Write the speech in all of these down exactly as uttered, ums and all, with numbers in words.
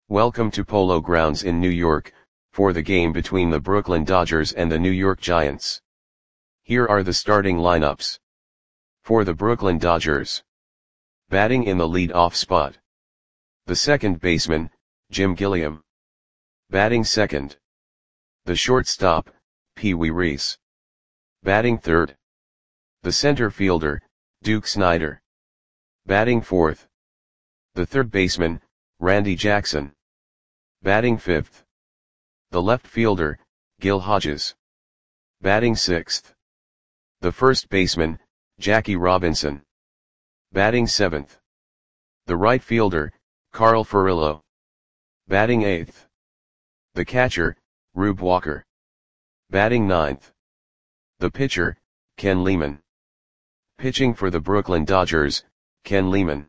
Welcome to Polo Grounds in New York, for the game between the Brooklyn Dodgers and the New York Giants. Here are the starting lineups. For the Brooklyn Dodgers. Batting in the lead-off spot. The second baseman, Jim Gilliam. Batting second. The shortstop, Pee Wee Reese. Batting third. The center fielder, Duke Snider. Batting fourth. The third baseman, Randy Jackson. Batting fifth. The left fielder, Gil Hodges. Batting sixth. The first baseman, Jackie Robinson. Batting seventh. The right fielder, Carl Furillo. Batting eighth. The catcher, Rube Walker. Batting ninth. The pitcher, Ken Lehman. Pitching for the Brooklyn Dodgers, Ken Lehman.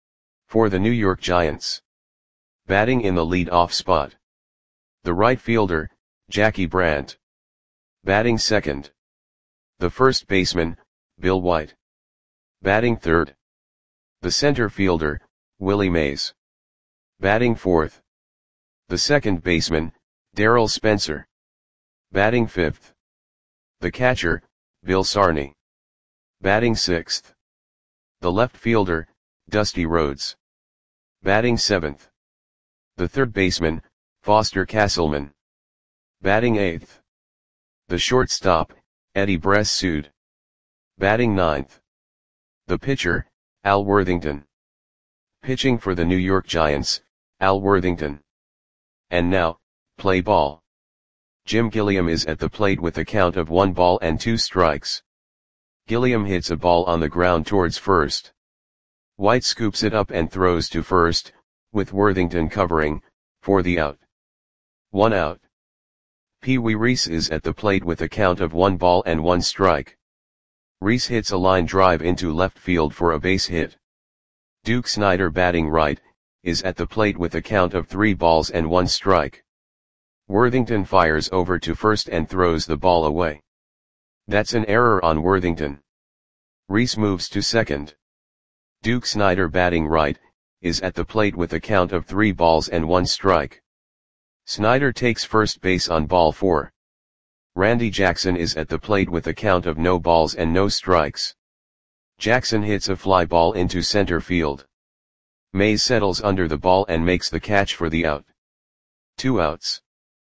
For the New York Giants. Batting in the lead-off spot. The right fielder, Jackie Brandt. Batting second. The first baseman, Bill White. Batting third. The center fielder, Willie Mays. Batting fourth. The second baseman, Darryl Spencer. Batting fifth. The catcher, Bill Sarney. Batting sixth. The left fielder, Dusty Rhodes. Batting seventh. The third baseman, Foster Castleman. Batting eighth. The shortstop, Eddie Bressud. Batting ninth. The pitcher, Al Worthington. Pitching for the New York Giants, Al Worthington. And now, play ball. Jim Gilliam is at the plate with a count of one ball and two strikes. Gilliam hits a ball on the ground towards first. White scoops it up and throws to first, with Worthington covering, for the out. One out. Pee Wee Reese is at the plate with a count of one ball and one strike. Reese hits a line drive into left field for a base hit. Duke Snider, batting right, is at the plate with a count of three balls and one strike. Worthington fires over to first and throws the ball away. That's an error on Worthington. Reese moves to second. Duke Snider, batting right, is at the plate with a count of three balls and one strike. Snider takes first base on ball four. Randy Jackson is at the plate with a count of no balls and no strikes. Jackson hits a fly ball into center field. Mays settles under the ball and makes the catch for the out. Two outs.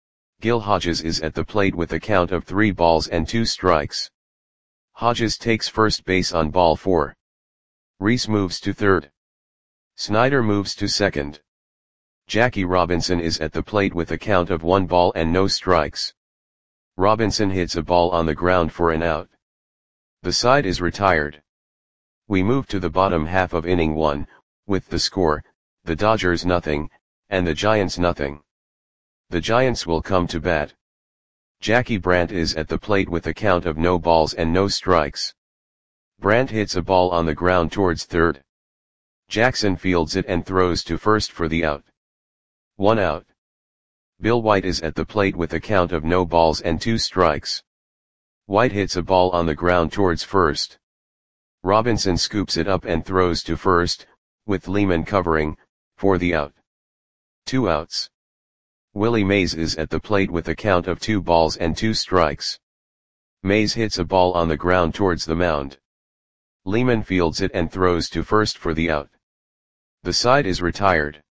Gil Hodges is at the plate with a count of three balls and two strikes. Hodges takes first base on ball four. Reese moves to third. Snider moves to second. Jackie Robinson is at the plate with a count of one ball and no strikes. Robinson hits a ball on the ground for an out. The side is retired. We move to the bottom half of inning one, with the score, the Dodgers nothing, and the Giants nothing. The Giants will come to bat. Jackie Brandt is at the plate with a count of no balls and no strikes. Brandt hits a ball on the ground towards third. Jackson fields it and throws to first for the out. One out. Bill White is at the plate with a count of no balls and two strikes. White hits a ball on the ground towards first. Robinson scoops it up and throws to first, with Lehman covering, for the out. Two outs. Willie Mays is at the plate with a count of two balls and two strikes. Mays hits a ball on the ground towards the mound. Lehman fields it and throws to first for the out. The side is retired.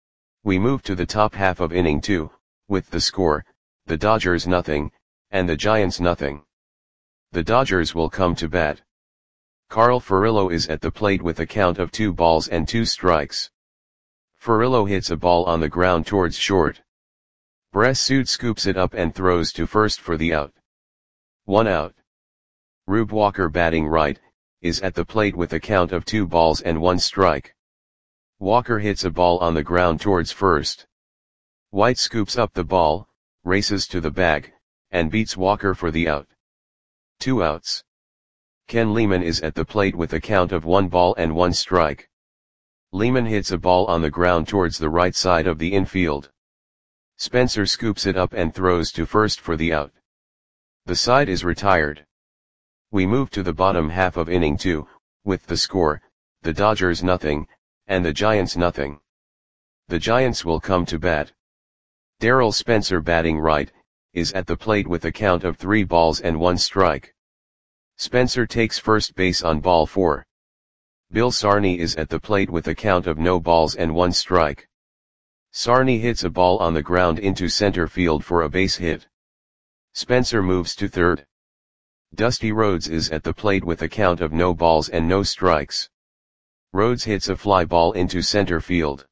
We move to the top half of inning two, with the score, the Dodgers nothing, and the Giants nothing. The Dodgers will come to bat. Carl Furillo is at the plate with a count of two balls and two strikes. Furillo hits a ball on the ground towards short. Bressud scoops it up and throws to first for the out. One out. Rube Walker, batting right, is at the plate with a count of two balls and one strike. Walker hits a ball on the ground towards first. White scoops up the ball, races to the bag, and beats Walker for the out. Two outs. Ken Lehman is at the plate with a count of one ball and one strike. Lehman hits a ball on the ground towards the right side of the infield. Spencer scoops it up and throws to first for the out. The side is retired. We move to the bottom half of inning two, with the score, the Dodgers nothing, and the Giants nothing. The Giants will come to bat. Darrell Spencer batting right, is at the plate with a count of three balls and one strike. Spencer takes first base on ball four. Bill Sarney is at the plate with a count of no balls and one strike. Sarney hits a ball on the ground into center field for a base hit. Spencer moves to third. Dusty Rhodes is at the plate with a count of no balls and no strikes. Rhodes hits a fly ball into center field.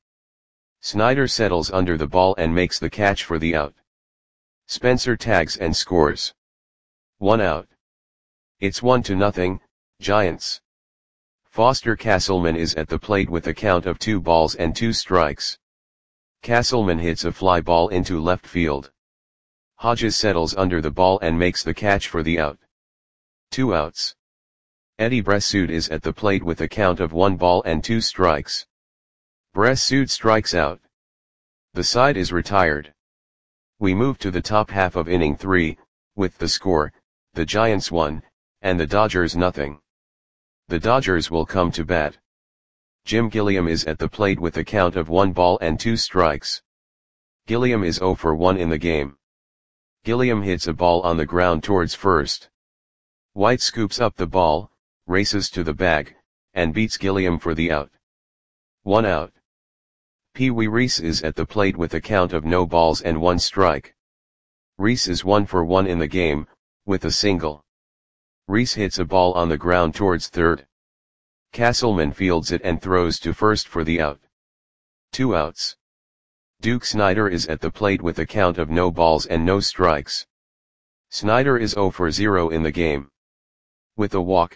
Snyder settles under the ball and makes the catch for the out. Spencer tags and scores. One out. It's one to nothing, Giants. Foster Castleman is at the plate with a count of two balls and two strikes. Castleman hits a fly ball into left field. Hodges settles under the ball and makes the catch for the out. Two outs. Eddie Bressoud is at the plate with a count of one ball and two strikes. Bressoud strikes out. The side is retired. We move to the top half of inning three, with the score, the Giants one, and the Dodgers nothing. The Dodgers will come to bat. Jim Gilliam is at the plate with a count of one ball and two strikes. Gilliam is zero for one in the game. Gilliam hits a ball on the ground towards first. White scoops up the ball, races to the bag, and beats Gilliam for the out. One out. Pee Wee Reese is at the plate with a count of no balls and one strike. Reese is one for one in the game, with a single. Reese hits a ball on the ground towards third. Castleman fields it and throws to first for the out. Two outs. Duke Snyder is at the plate with a count of no balls and no strikes. Snyder is zero for zero in the game. With a walk.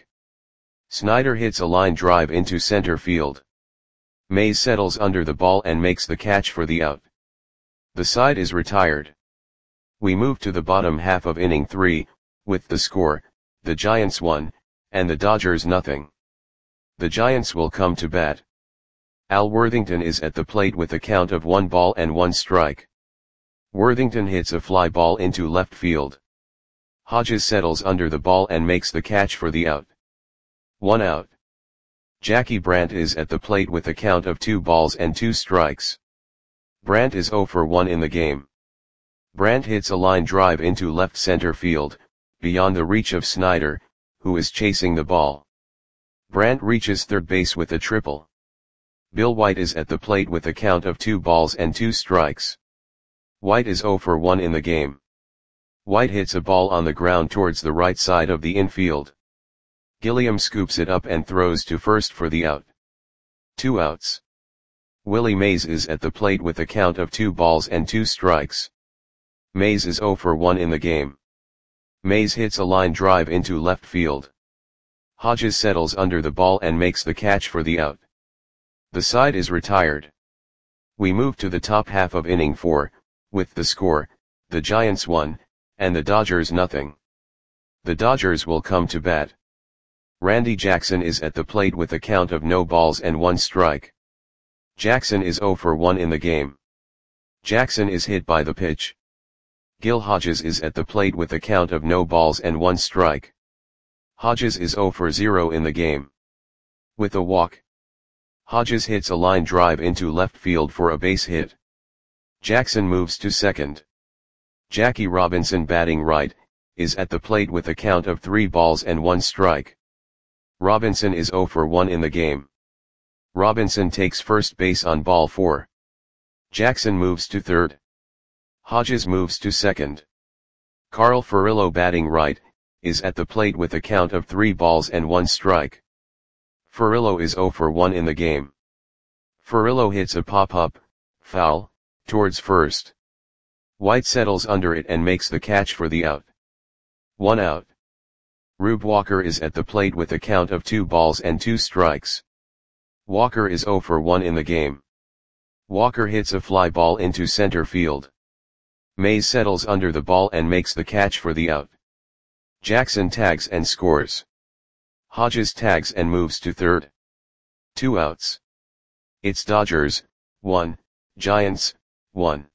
Snyder hits a line drive into center field. Mays settles under the ball and makes the catch for the out. The side is retired. We move to the bottom half of inning three, with the score, the Giants one, and the Dodgers nothing. The Giants will come to bat. Al Worthington is at the plate with a count of one ball and one strike. Worthington hits a fly ball into left field. Hodges settles under the ball and makes the catch for the out. One out. Jackie Brandt is at the plate with a count of two balls and two strikes. Brandt is zero for one in the game. Brandt hits a line drive into left center field, beyond the reach of Snyder, who is chasing the ball. Brandt reaches third base with a triple. Bill White is at the plate with a count of two balls and two strikes. White is zero for one in the game. White hits a ball on the ground towards the right side of the infield. Gilliam scoops it up and throws to first for the out. Two outs. Willie Mays is at the plate with a count of two balls and two strikes. Mays is zero for one in the game. Mays hits a line drive into left field. Hodges settles under the ball and makes the catch for the out. The side is retired. We move to the top half of inning four, with the score, the Giants one, and the Dodgers nothing. The Dodgers will come to bat. Randy Jackson is at the plate with a count of no balls and one strike. Jackson is zero for one in the game. Jackson is hit by the pitch. Gil Hodges is at the plate with a count of no balls and one strike. Hodges is zero for zero in the game. With a walk. Hodges hits a line drive into left field for a base hit. Jackson moves to second. Jackie Robinson batting right, is at the plate with a count of three balls and one strike. Robinson is zero for one in the game. Robinson takes first base on ball four. Jackson moves to third. Hodges moves to second. Carl Furillo batting right, is at the plate with a count of three balls and one strike. Furillo is zero for one in the game. Furillo hits a pop-up, foul, towards first. White settles under it and makes the catch for the out. One out. Rube Walker is at the plate with a count of two balls and two strikes. Walker is zero for one in the game. Walker hits a fly ball into center field. Mays settles under the ball and makes the catch for the out. Jackson tags and scores. Hodges tags and moves to third. Two outs. It's Dodgers, one, Giants, one.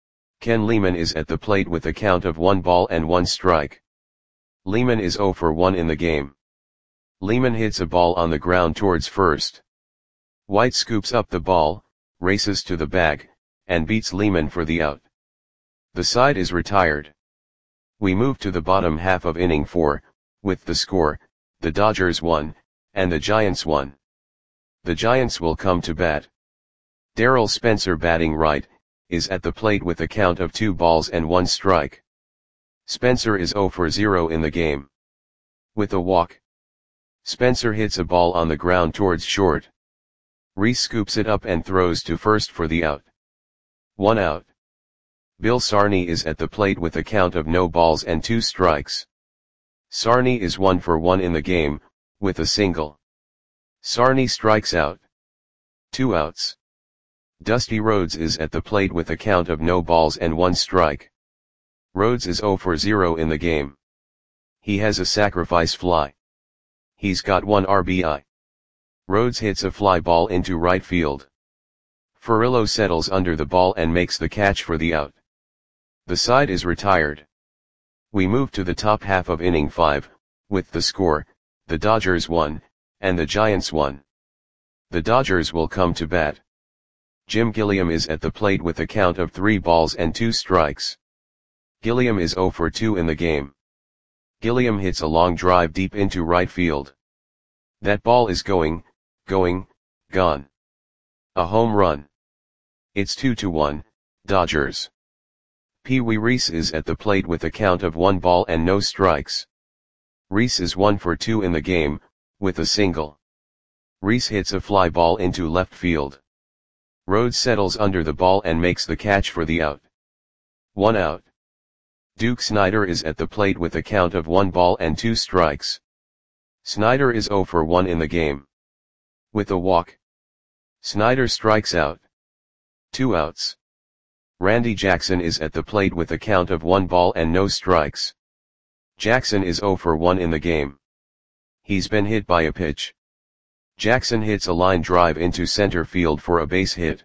Ken Lehman is at the plate with a count of one ball and one strike. Lehman is zero for one in the game. Lehman hits a ball on the ground towards first. White scoops up the ball, races to the bag, and beats Lehman for the out. The side is retired. We move to the bottom half of inning four, with the score, the Dodgers won, and the Giants won. The Giants will come to bat. Darryl Spencer, batting right, is at the plate with a count of two balls and one strike. Spencer is zero for zero in the game. With a walk, Spencer hits a ball on the ground towards short. Rhys scoops it up and throws to first for the out. One out. Bill Sarney is at the plate with a count of no balls and two strikes. Sarney is one for one in the game, with a single. Sarney strikes out. Two outs. Dusty Rhodes is at the plate with a count of no balls and one strike. Rhodes is zero for zero in the game. He has a sacrifice fly. He's got one R B I. Rhodes hits a fly ball into right field. Furillo settles under the ball and makes the catch for the out. The side is retired. We move to the top half of inning five, with the score, the Dodgers won, and the Giants won. The Dodgers will come to bat. Jim Gilliam is at the plate with a count of three balls and two strikes. Gilliam is zero for two in the game. Gilliam hits a long drive deep into right field. That ball is going, going, gone. A home run. It's two to one, Dodgers. Pee Wee Reese is at the plate with a count of one ball and no strikes. Reese is one for two in the game, with a single. Reese hits a fly ball into left field. Rhodes settles under the ball and makes the catch for the out. One out. Duke Snider is at the plate with a count of one ball and two strikes. Snider is zero for one in the game. With a walk, Snider strikes out. Two outs. Randy Jackson is at the plate with a count of one ball and no strikes. Jackson is zero for one in the game. He's been hit by a pitch. Jackson hits a line drive into center field for a base hit.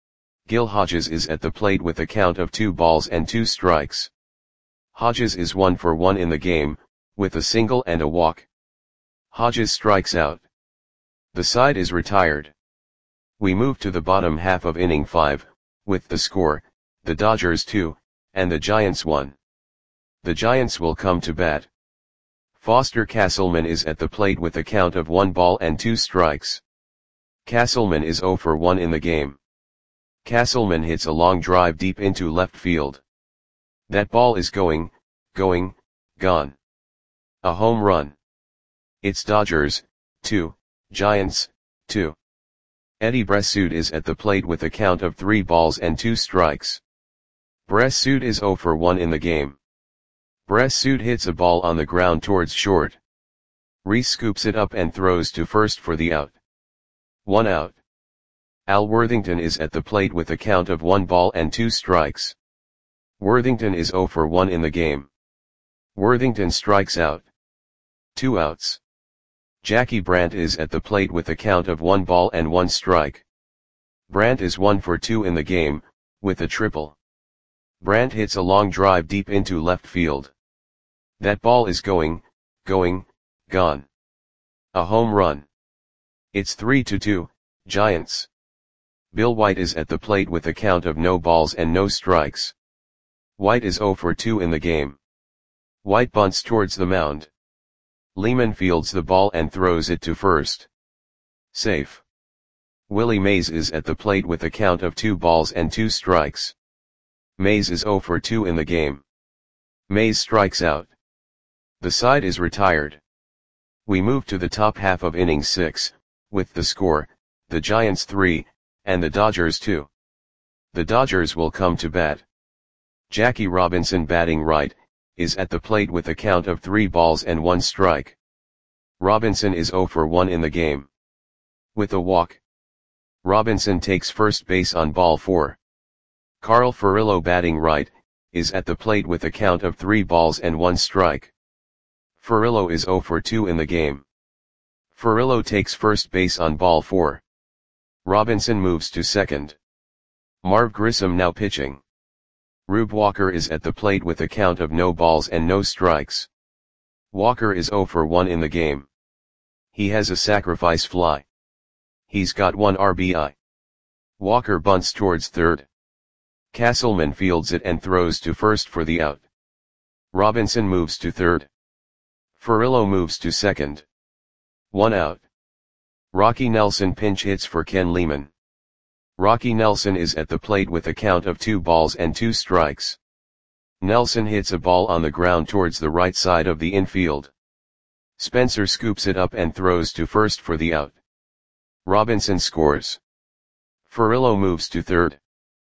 Gil Hodges is at the plate with a count of two balls and two strikes. Hodges is one for one in the game, with a single and a walk. Hodges strikes out. The side is retired. We move to the bottom half of inning five, with the score, the Dodgers two, and the Giants one. The Giants will come to bat. Foster Castleman is at the plate with a count of one ball and two strikes. Castleman is zero for one in the game. Castleman hits a long drive deep into left field. That ball is going, going, gone. A home run. It's Dodgers, two, Giants, two. Eddie Bressoud is at the plate with a count of three balls and two strikes. Bressoud is zero for one in the game. Bressoud hits a ball on the ground towards short. Reese scoops it up and throws to first for the out. One out. Al Worthington is at the plate with a count of one ball and two strikes. Worthington is zero for one in the game. Worthington strikes out. Two outs. Jackie Brandt is at the plate with a count of one ball and one strike. Brandt is one for two in the game, with a triple. Brandt hits a long drive deep into left field. That ball is going, going, gone. A home run. It's three to two, Giants. Bill White is at the plate with a count of no balls and no strikes. White is zero for two in the game. White bunts towards the mound. Lehman fields the ball and throws it to first. Safe. Willie Mays is at the plate with a count of two balls and two strikes. Mays is zero for two in the game. Mays strikes out. The side is retired. We move to the top half of inning six, with the score, the Giants three, and the Dodgers two. The Dodgers will come to bat. Jackie Robinson, batting right, is at the plate with a count of three balls and one strike. Robinson is zero for one in the game. With a walk, Robinson takes first base on ball four. Carl Furillo, batting right, is at the plate with a count of three balls and one strike. Furillo is zero for two in the game. Furillo takes first base on ball four. Robinson moves to second. Marv Grissom now pitching. Rube Walker is at the plate with a count of no balls and no strikes. Walker is zero for one in the game. He has a sacrifice fly. He's got one R B I. Walker bunts towards third. Castleman fields it and throws to first for the out. Robinson moves to third. Furillo moves to second. One out. Rocky Nelson pinch hits for Ken Lehman. Rocky Nelson is at the plate with a count of two balls and two strikes. Nelson hits a ball on the ground towards the right side of the infield. Spencer scoops it up and throws to first for the out. Robinson scores. Furillo moves to third.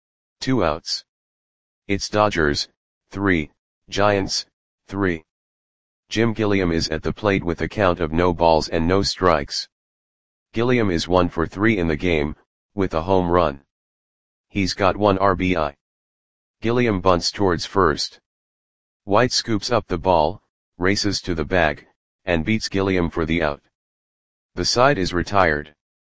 Two outs. It's Dodgers, three, Giants, three. Jim Gilliam is at the plate with a count of no balls and no strikes. Gilliam is one for three in the game, with a home run. He's got one R B I. Gilliam bunts towards first. White scoops up the ball, races to the bag, and beats Gilliam for the out. The side is retired.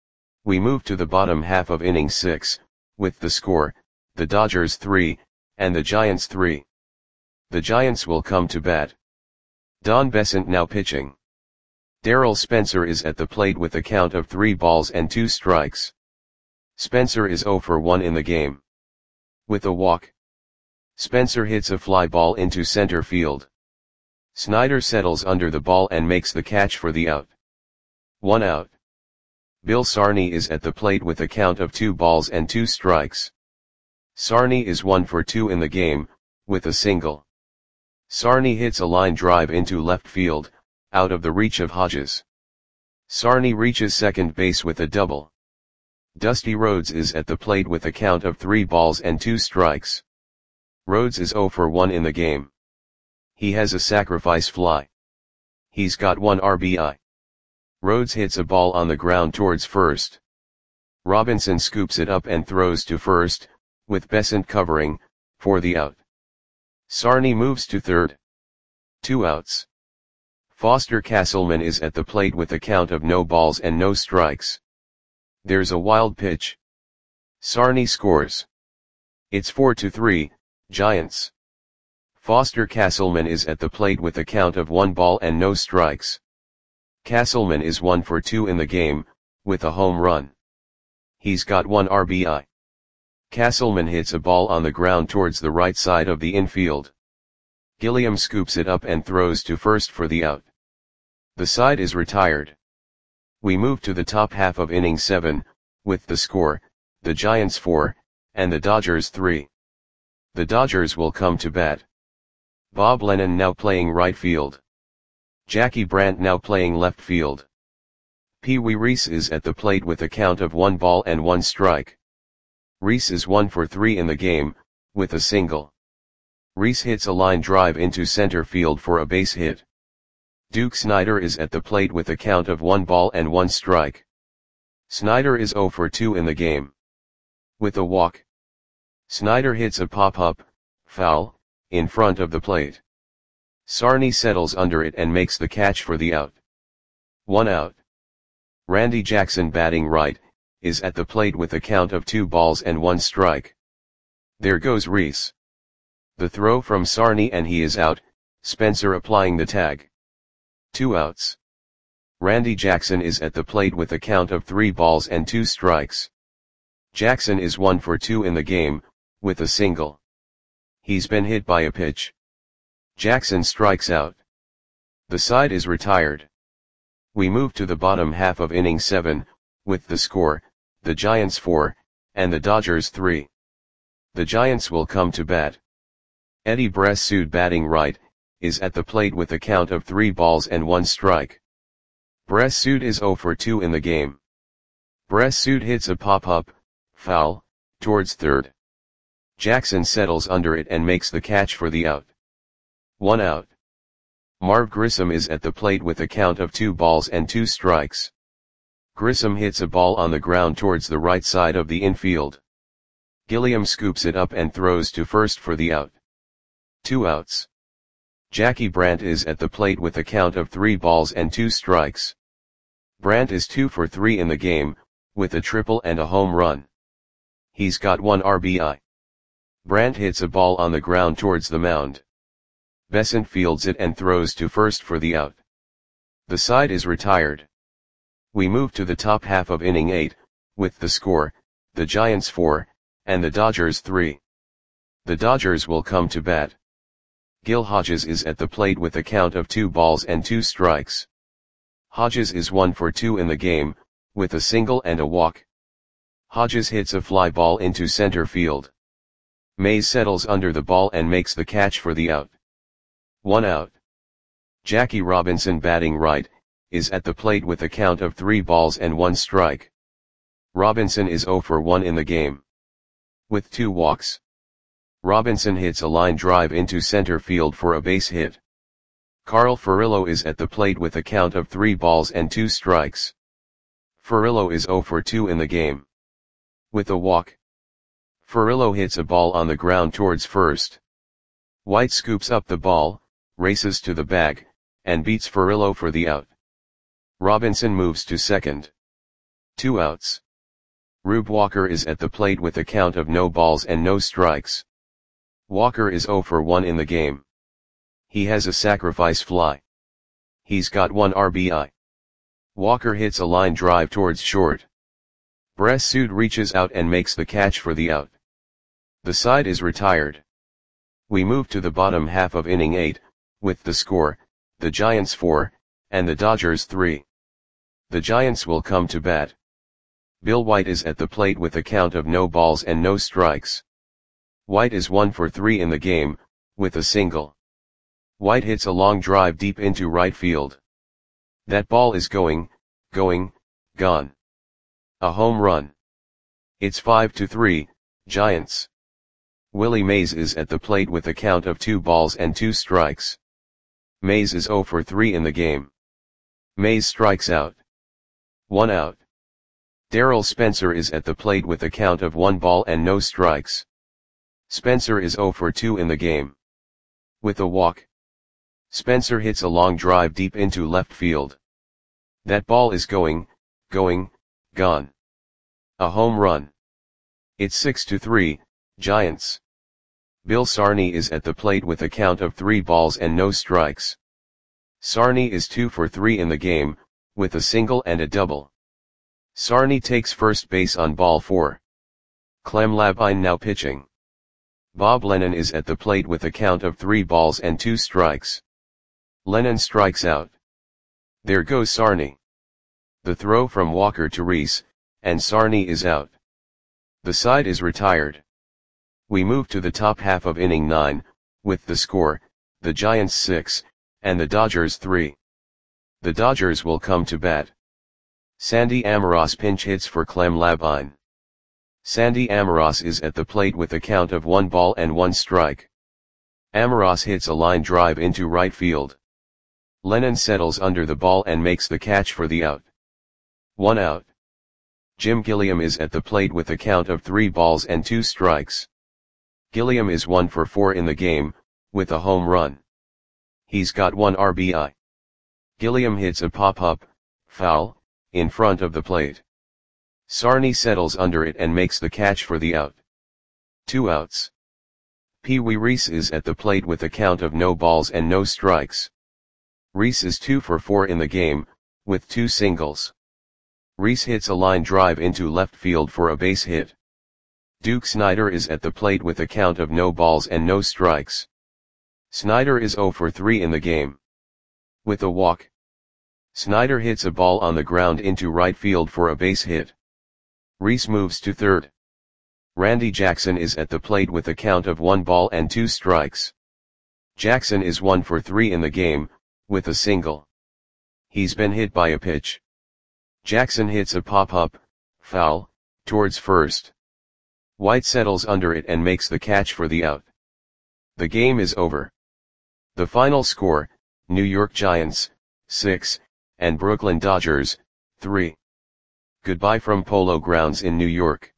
We move to the bottom half of inning six, with the score, the Dodgers three, and the Giants three. The Giants will come to bat. Don Besant now pitching. Darryl Spencer is at the plate with a count of three balls and two strikes. Spencer is zero for one in the game. With a walk. Spencer hits a fly ball into center field. Snyder settles under the ball and makes the catch for the out. One out. Bill Sarney is at the plate with a count of two balls and two strikes. Sarney is one for two in the game, with a single. Sarney hits a line drive into left field, out of the reach of Hodges. Sarney reaches second base with a double. Dusty Rhodes is at the plate with a count of three balls and two strikes. Rhodes is zero for one in the game. He has a sacrifice fly. He's got one R B I. Rhodes hits a ball on the ground towards first. Robinson scoops it up and throws to first, with Besant covering, for the out. Sarney moves to third. Two outs. Foster Castleman is at the plate with a count of no balls and no strikes. There's a wild pitch. Sarney scores. It's four to three, Giants. Foster Castleman is at the plate with a count of one ball and no strikes. Castleman is one for two in the game, with a home run. He's got one R B I. Castleman hits a ball on the ground towards the right side of the infield. Gilliam scoops it up and throws to first for the out. The side is retired. We move to the top half of inning seven, with the score, the Giants four, and the Dodgers three. The Dodgers will come to bat. Bob Lennon now playing right field. Jackie Brandt now playing left field. Pee Wee Reese is at the plate with a count of one ball and one strike. Reese is one for three in the game, with a single. Reese hits a line drive into center field for a base hit. Duke Snider is at the plate with a count of one ball and one strike. Snider is zero for two in the game. With a walk. Snider hits a pop-up, foul, in front of the plate. Sarney settles under it and makes the catch for the out. One out. Randy Jackson batting right, is at the plate with a count of two balls and one strike. There goes Reese. The throw from Sarney and he is out, Spencer applying the tag. Two outs. Randy Jackson is at the plate with a count of three balls and two strikes. Jackson is one for two in the game, with a single. He's been hit by a pitch. Jackson strikes out. The side is retired. We move to the bottom half of inning seven, with the score, the Giants four, and the Dodgers three. The Giants will come to bat. Eddie Bressud batting right, is at the plate with a count of three balls and one strike. Bressud is zero for two in the game. Bressud hits a pop-up, foul, towards third. Jackson settles under it and makes the catch for the out. One out. Marv Grissom is at the plate with a count of two balls and two strikes. Grissom hits a ball on the ground towards the right side of the infield. Gilliam scoops it up and throws to first for the out. Two outs. Jackie Brandt is at the plate with a count of three balls and two strikes. Brandt is two for three in the game, with a triple and a home run. He's got one R B I. Brandt hits a ball on the ground towards the mound. Besant fields it and throws to first for the out. The side is retired. We move to the top half of inning eight, with the score, the Giants four, and the Dodgers three. The Dodgers will come to bat. Gil Hodges is at the plate with a count of two balls and two strikes. Hodges is one for two in the game, with a single and a walk. Hodges hits a fly ball into center field. Mays settles under the ball and makes the catch for the out. One out. Jackie Robinson, batting right, is at the plate with a count of three balls and one strike. Robinson is zero for one in the game. With two walks. Robinson hits a line drive into center field for a base hit. Carl Furillo is at the plate with a count of three balls and two strikes. Furillo is zero for two in the game. With a walk. Furillo hits a ball on the ground towards first. White scoops up the ball, races to the bag, and beats Furillo for the out. Robinson moves to second. Two outs. Rube Walker is at the plate with a count of no balls and no strikes. Walker is zero for one in the game. He has a sacrifice fly. He's got one R B I. Walker hits a line drive towards short. Bressud reaches out and makes the catch for the out. The side is retired. We move to the bottom half of inning eight, with the score, the Giants four, and the Dodgers three. The Giants will come to bat. Bill White is at the plate with a count of no balls and no strikes. White is one for three in the game, with a single. White hits a long drive deep into right field. That ball is going, going, gone. A home run. It's five to three, Giants. Willie Mays is at the plate with a count of two balls and two strikes. Mays is zero for three in the game. Mays strikes out. One out. Darryl Spencer is at the plate with a count of one ball and no strikes. Spencer is zero for two in the game. With a walk. Spencer hits a long drive deep into left field. That ball is going, going, gone. A home run. It's six to three, Giants. Bill Sarney is at the plate with a count of three balls and no strikes. Sarney is two for three in the game, with a single and a double. Sarney takes first base on ball four. Clem Labine now pitching. Bob Lennon is at the plate with a count of three balls and two strikes. Lennon strikes out. There goes Sarney. The throw from Walker to Reese, and Sarney is out. The side is retired. We move to the top half of inning nine, with the score, the Giants six, and the Dodgers three. The Dodgers will come to bat. Sandy Amoros pinch hits for Clem Labine. Sandy Amoros is at the plate with a count of one ball and one strike. Amoros hits a line drive into right field. Lennon settles under the ball and makes the catch for the out. One out. Jim Gilliam is at the plate with a count of three balls and two strikes. Gilliam is one for four in the game, with a home run. He's got one R B I. Gilliam hits a pop-up, foul, in front of the plate. Sarney settles under it and makes the catch for the out. Two outs. Pee Wee Reese is at the plate with a count of no balls and no strikes. Reese is two for four in the game, with two singles. Reese hits a line drive into left field for a base hit. Duke Snider is at the plate with a count of no balls and no strikes. Snider is zero for three in the game. With a walk. Snider hits a ball on the ground into right field for a base hit. Reese moves to third. Randy Jackson is at the plate with a count of one ball and two strikes. Jackson is one for three in the game, with a single. He's been hit by a pitch. Jackson hits a pop-up, foul, towards first. White settles under it and makes the catch for the out. The game is over. The final score, New York Giants, six, and Brooklyn Dodgers, three. Goodbye from Polo Grounds in New York.